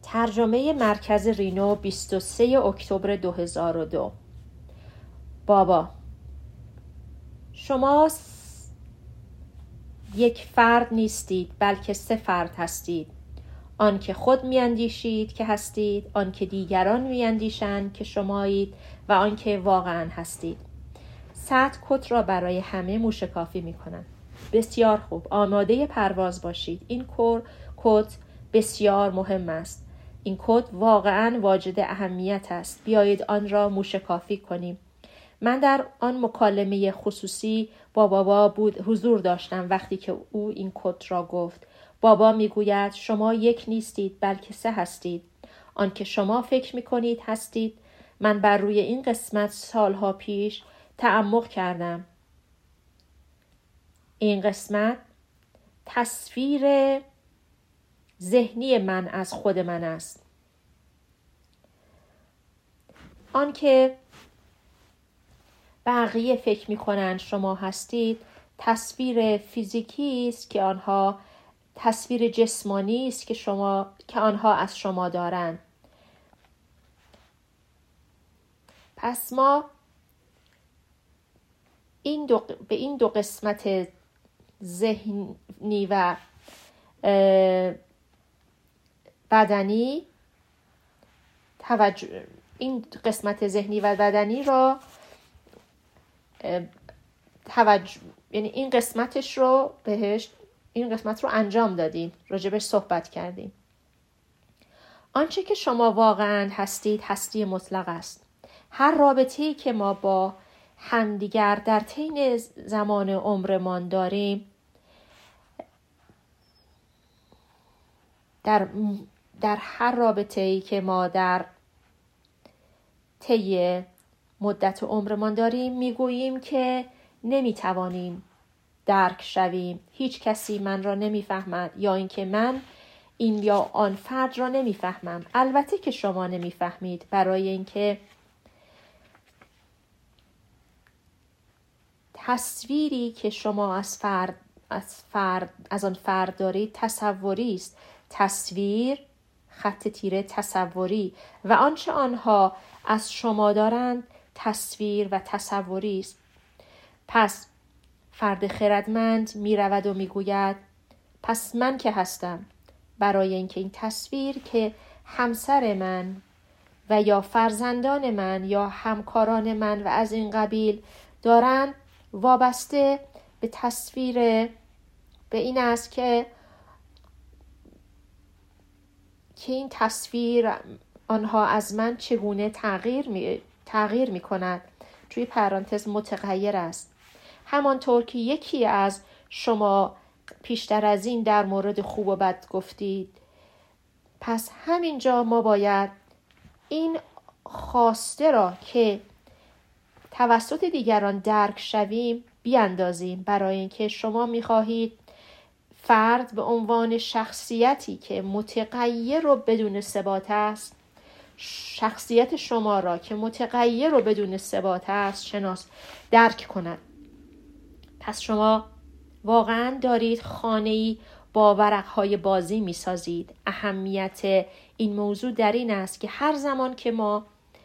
ترجمه مرکز رینو 23 اکتبر 2002. بابا، شما یک فرد نیستید بلکه 3 فرد هستید. آن که خود میاندیشید که هستید، آن که دیگران میاندیشند که شمایید و آن که واقعا هستید. 100 کت را برای همه موشکافی میکنند. بسیار خوب، آماده پرواز باشید. این کت بسیار مهم است. این کد واقعاً واجد اهمیت است. بیایید آن را موشکافی کنیم. من در آن مکالمه خصوصی با بابا حضور داشتم وقتی که او این کد را گفت. بابا میگوید شما یک نیستید بلکه 3 هستید. آن که شما فکر میکنید هستید. من بر روی این قسمت سالها پیش تعمق کردم. این قسمت تصویر ذهنی من از خود من است. آن که بقیه فکر می‌کنند شما هستید تصویر فیزیکی است که آنها تصویر جسمانی است که آنها از شما دارند. پس ما به این دو قسمت ذهنی و بدنی این قسمت ذهنی و بدنی را یعنی این قسمت رو انجام دادیم، راجبش صحبت کردیم. آنچه که شما واقعا هستید هستی مطلق است. هر رابطه‌ای که ما با همدیگر در طین زمان عمرمان داریم در هر رابطه‌ای که ما در طی مدت عمرمان داریم میگوییم که نمیتوانیم درک شویم. هیچ کسی من را نمیفهمد یا اینکه من این یا آن فرد را نمیفهمم. البته که شما نمیفهمید، برای اینکه تصویری که شما از آن فرد دارید تصوری است. تصویر خط تیره تصوری و آنچه آنها از شما دارند تصویر و تصوری است. پس فرد خردمند می رود و می گوید پس من که هستم، برای اینکه این تصویر که همسر من و یا فرزندان من یا همکاران من و از این قبیل دارند وابسته به تصویر به این است که این تصویر آنها از من چگونه تغییر می کند. توی پرانتز متغیر است. همانطور که یکی از شما پیشتر از این در مورد خوب و بد گفتید. پس همینجا ما باید این خواسته را که توسط دیگران درک شویم بیاندازیم، برای اینکه شما می‌خواهید فرد به عنوان شخصیتی که متغیر و بدون ثبات است، شخصیت شما را که متغیر و بدون ثبات است درک کند. پس شما واقعا دارید خانه‌ای با ورق‌های بازی می‌سازید. اهمیت این موضوع در این است که هر زمان که ما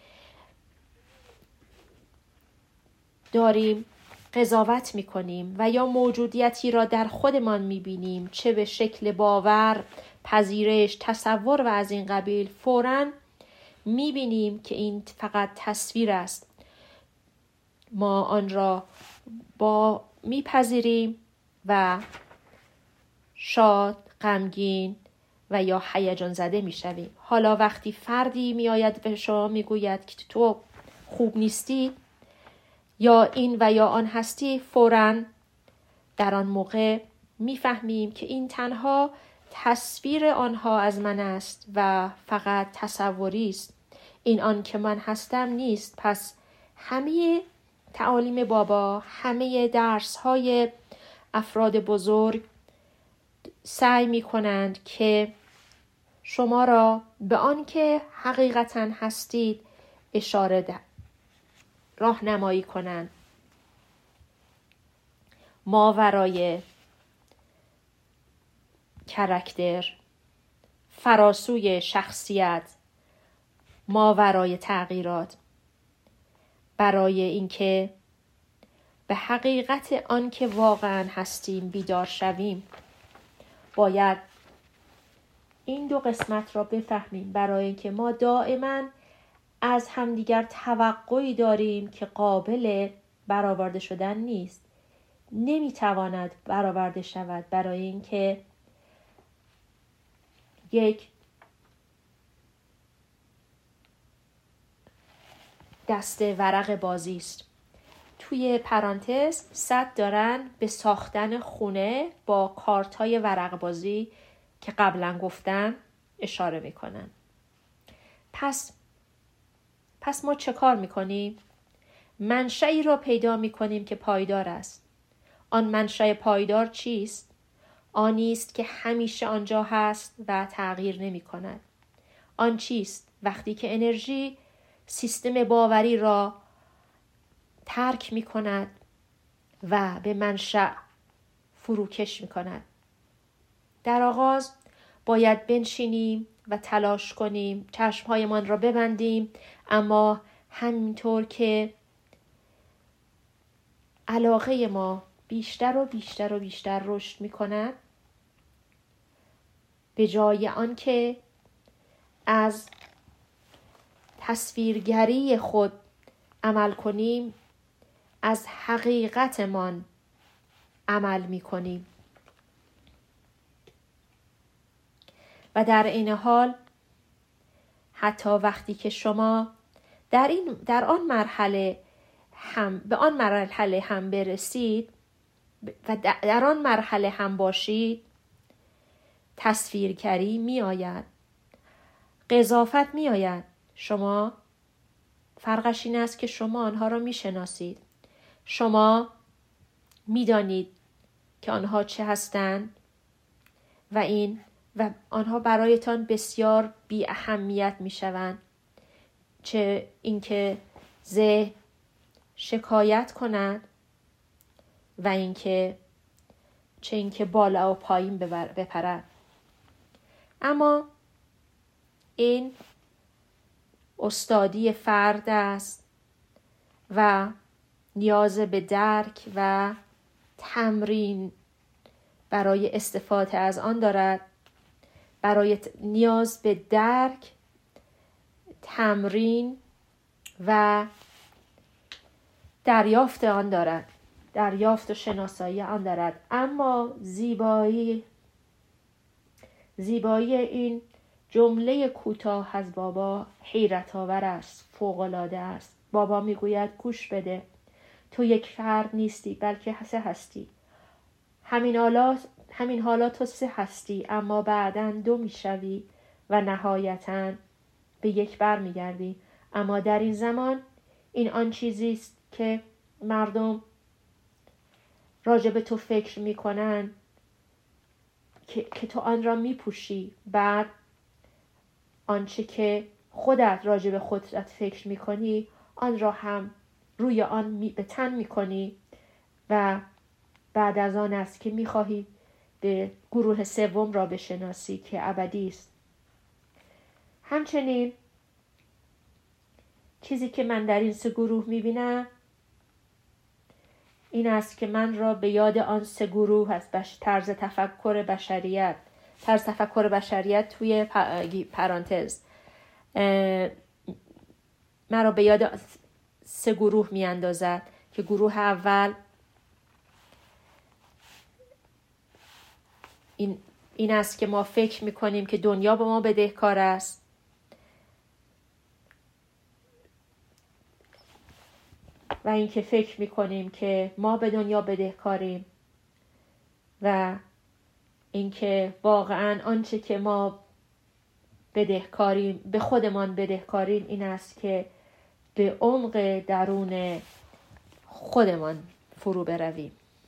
داریم قضاوت می‌کنیم و یا موجودیتی را در خودمان می‌بینیم، چه به شکل باور، پذیرش، تصور و از این قبیل، فوراً می‌بینیم که این فقط تصویر است. ما آن را میپذیریم و شاد، غمگین و یا هیجان زده میشویم. حالا وقتی فردی میآید به شما میگوید که تو خوب نیستی یا این و یا آن هستی، فوراً در آن موقع میفهمیم که این تنها تصویر آنها از من است و فقط تصوری است. این آن که من هستم نیست. پس همه تعالیم بابا، همه درس‌های افراد بزرگ سعی می‌کنند که شما را به آن که حقیقتاً هستید راهنمایی کنند. ماورای کاراکتر، فراسوی شخصیت، ماورای تغییرات، برای اینکه به حقیقت آن که واقعا هستیم بیدار شویم. باید این دو قسمت را بفهمیم، برای اینکه ما دائما از همدیگر توقعی داریم که قابل برآورده شدن نیست، نمیتواند برآورده شود، برای اینکه یک دسته ورق بازی است. توی پرانتز 100 دارن به ساختن خونه با کارت‌های ورق بازی که قبلا گفتم اشاره میکنن. پس ما چه کار میکنیم؟ منشأی را پیدا میکنیم که پایدار است. آن منشأ پایدار چیست؟ آنی است که همیشه آنجا هست و تغییر نمی کند. آن چیست؟ وقتی که انرژی سیستم باوری را ترک می کند و به منشأ فروکش می کند. در آغاز باید بنشینیم و تلاش کنیم، چشمهایمان را ببندیم، اما همینطور که علاقه ما بیشتر و بیشتر و بیشتر رشد می کند، به جای آن که از تصویرگری خود عمل کنیم، از حقیقتمان عمل می کنیم. و در این حال حتی وقتی که شما در آن مرحله هم برسید و در آن مرحله هم باشید، تصویرگری می آید، قضاوت می آید. شما فرقش این است که شما آنها را می شناسید. شما می دانید که آنها چه هستند و آنها برایتان بسیار بی اهمیت می شوند. چه اینکه ذهن شکایت کند و چه اینکه بالا و پایین بپرد. اما این استادی فرد است و نیاز به درک و تمرین برای استفاده از آن دارد. نیاز به درک، تمرین و دریافت آن دارد، دریافت و شناسایی آن دارد. اما زیبایی این جمله کوتاه از بابا حیرت آور است، فوق‌العاده است. بابا میگوید گوش بده، تو یک فرد نیستی بلکه سه هستی. همین حالا تو سه هستی، اما بعداً دو میشوی و نهایتاً به یک بر میگردی. اما در این زمان این آن چیزی است که مردم راجع به تو فکر میکنن که تو آن را میپوشی. بعد آنچه که خودت راجع به خودت فکر میکنی آن را هم روی آن به تن میکنی و بعد از آن است که میخواهی به گروه سوم را بشناسی که ابدی است. همچنین چیزی که من در این سه گروه میبینم این است که من را به یاد آن سه گروه است. طرز تفکر بشریت توی پرانتز من را به یاد سه گروه می اندازد که گروه اول این است که ما فکر می کنیم که دنیا به ما بدهکار است و این که فکر می کنیم که ما به دنیا بدهکاریم و اینکه واقعا آنچه که ما بدهکاریم، به خودمان بدهکاریم، این است که به عمق درون خودمان فرو برویم.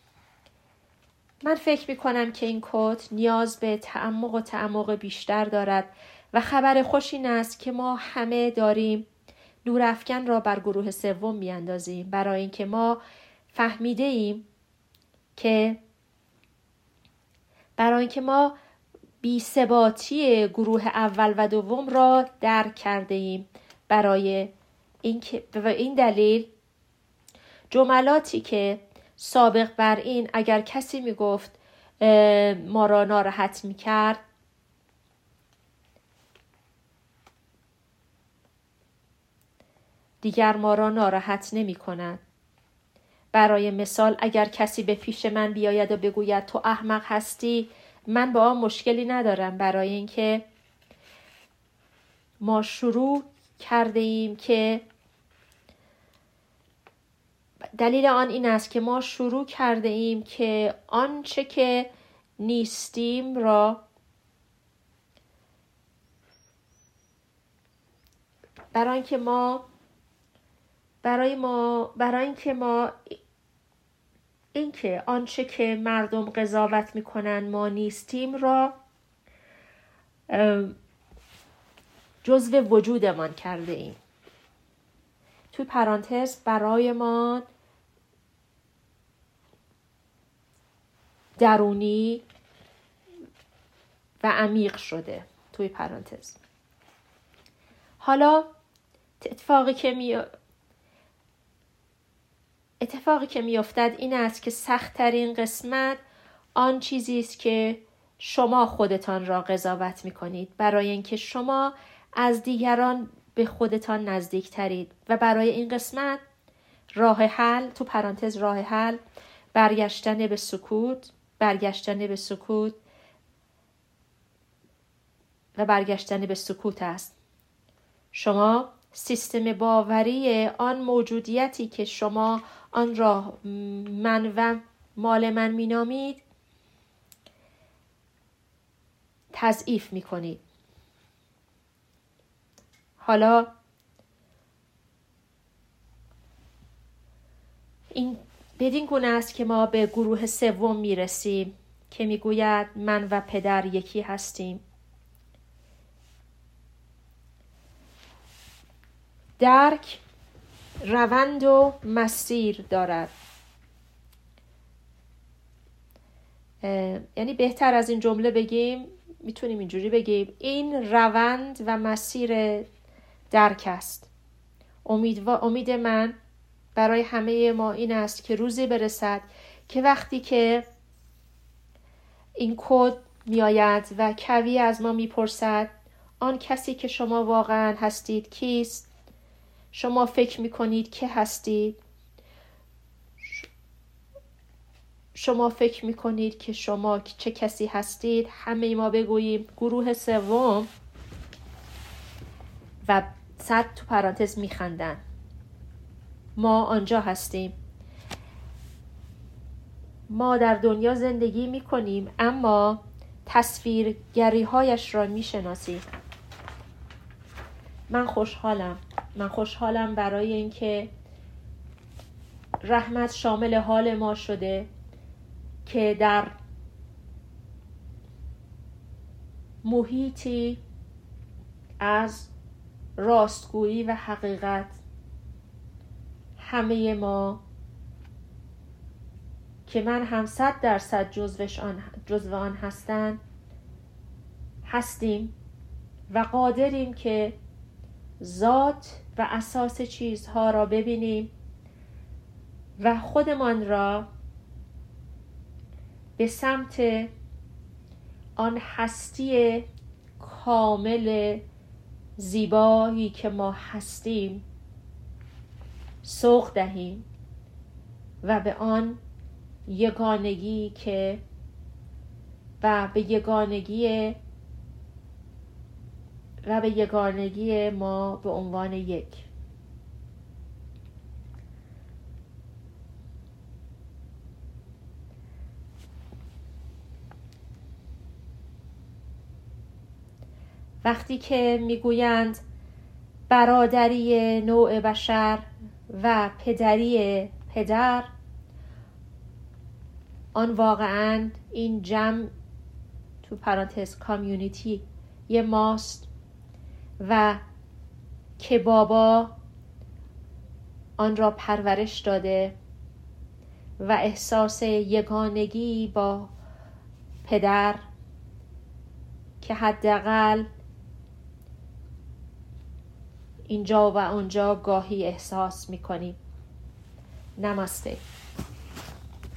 من فکر می کنم که این کت نیاز به تعمق بیشتر دارد و خبر خوش این است که ما همه داریم نورافکن را بر گروه سوم می اندازیم، برای اینکه ما فهمیده ایم که بی‌ثباتی گروه اول و دوم را درک کرده ایم. برای این دلیل جملاتی که سابق بر این اگر کسی میگفت ما را ناراحت میکرد، دیگر ما را ناراحت نمی کند. برای مثال اگر کسی به پیش من بیاید و بگوید تو احمق هستی، من با آن مشکلی ندارم، برای اینکه ما شروع کرده ایم که دلیل آن این است که ما شروع کرده ایم که آنچه که نیستیم را برای اینکه آنچه که مردم قضاوت میکنن ما نیستیم را جزو وجودمان کرده ایم. توی پرانتز برای ما درونی و عمیق شده. توی پرانتز حالا اتفاقی که میافتد این است که سخت‌ترین قسمت آن چیزی است که شما خودتان را قضاوت می‌کنید، برای اینکه شما از دیگران به خودتان نزدیک‌ترید و برای این قسمت راه حل تو پرانتز راه حل برگشتن به سکوت است. شما سیستم باوری آن موجودیتی که شما آن را من و مال من مینامید تضعیف میکنید. حالا این بدین گونه است که ما به گروه سوم میرسیم که میگوید من و پدر یکی هستیم. درک روند و مسیر دارد. یعنی بهتر از این جمله بگیم، میتونیم اینجوری بگیم این روند و مسیر درک است. امید من برای همه ما این است که روزی برسد که وقتی که این کد میآید و کوی از ما میپرسد آن کسی که شما واقعا هستید کیست؟ شما فکر میکنید که هستید؟ شما فکر میکنید که شما چه کسی هستید؟ همه ما بگوییم گروه سوم و صد تو پرانتز میخندن. ما آنجا هستیم. ما در دنیا زندگی میکنیم اما تصویرگری هایش را میشناسیم. من خوشحالم برای اینکه رحمت شامل حال ما شده که در محیطی از راستگویی و حقیقت همه ما که من هم 100% جزو آن هستیم و قادریم که ذات و اساس چیزها را ببینیم و خودمان را به سمت آن هستی کامل زیبایی که ما هستیم سوق دهیم و به آن یگانگی و به یگانگی ما به عنوان یک. وقتی که میگویند برادری نوع بشر و پدری پدر، آن واقعاً این جمع تو پرانتز کامیونیتی یه ماست و که بابا آن را پرورش داده و احساس یگانگی با پدر که حداقل اینجا و اونجا گاهی احساس میکنیم. نماسته.